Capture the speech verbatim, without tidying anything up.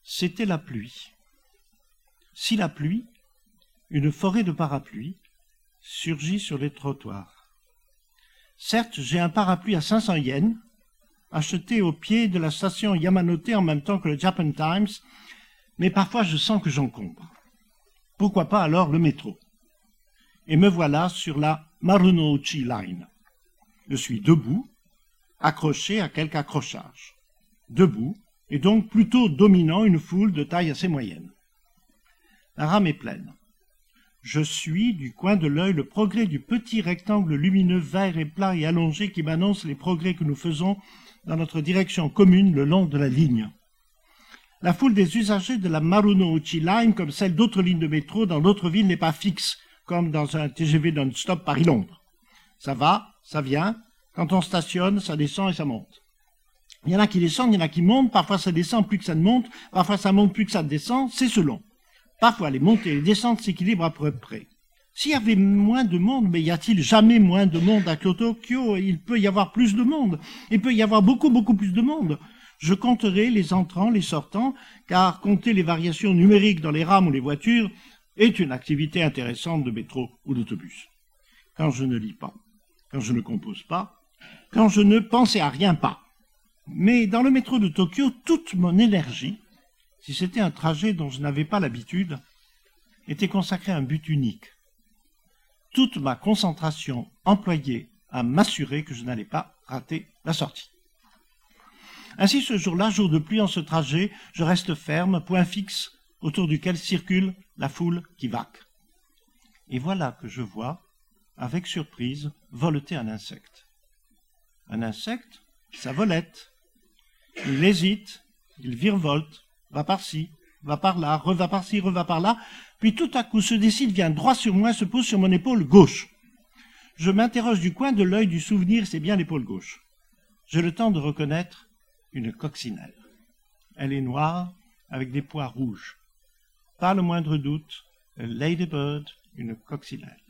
c'était la pluie. Si la pluie, une forêt de parapluies, surgit sur les trottoirs. Certes, j'ai un parapluie à cinq cents yens, acheté au pied de la station Yamanote en même temps que le Japan Times, mais parfois je sens que j'encombre. Pourquoi pas alors le métro? Et me voilà sur la Marunouchi Line. Je suis debout, accroché à quelque accrochage. Debout, et donc plutôt dominant une foule de taille assez moyenne. La rame est pleine. Je suis, du coin de l'œil, le progrès du petit rectangle lumineux vert et plat et allongé qui m'annonce les progrès que nous faisons dans notre direction commune le long de la ligne. La foule des usagers de la Marunouchi Line, comme celle d'autres lignes de métro dans d'autres villes, n'est pas fixe, comme dans un T G V non-stop Paris-Londres. Ça va, ça vient, quand on stationne, ça descend et ça monte. Il y en a qui descendent, il y en a qui montent, parfois ça descend plus que ça ne monte, parfois ça monte plus que ça descend, c'est selon. Parfois les montées et les descentes s'équilibrent à peu près. S'il y avait moins de monde, mais y a-t-il jamais moins de monde à Tokyo? Il peut y avoir plus de monde. Il peut y avoir beaucoup, beaucoup plus de monde. Je compterai les entrants, les sortants, car compter les variations numériques dans les rames ou les voitures est une activité intéressante de métro ou d'autobus. Quand je ne lis pas, quand je ne compose pas, quand je ne pensais à rien pas. Mais dans le métro de Tokyo, toute mon énergie, si c'était un trajet dont je n'avais pas l'habitude, était consacrée à un but unique. Toute ma concentration employée à m'assurer que je n'allais pas rater la sortie. Ainsi, ce jour-là, jour de pluie en ce trajet, je reste ferme, point fixe, autour duquel circule la foule qui vaque. Et voilà que je vois, avec surprise, voleter un insecte. Un insecte, ça volette. Il hésite, il virevolte, va par-ci, va par-là, reva par-ci, reva par-là, puis tout à coup se décide, vient droit sur moi, se pose sur mon épaule gauche. Je m'interroge du coin de l'œil du souvenir, c'est bien l'épaule gauche. J'ai le temps de reconnaître une coccinelle. Elle est noire, avec des pois rouges. Pas le moindre doute, a ladybird, une coccinelle.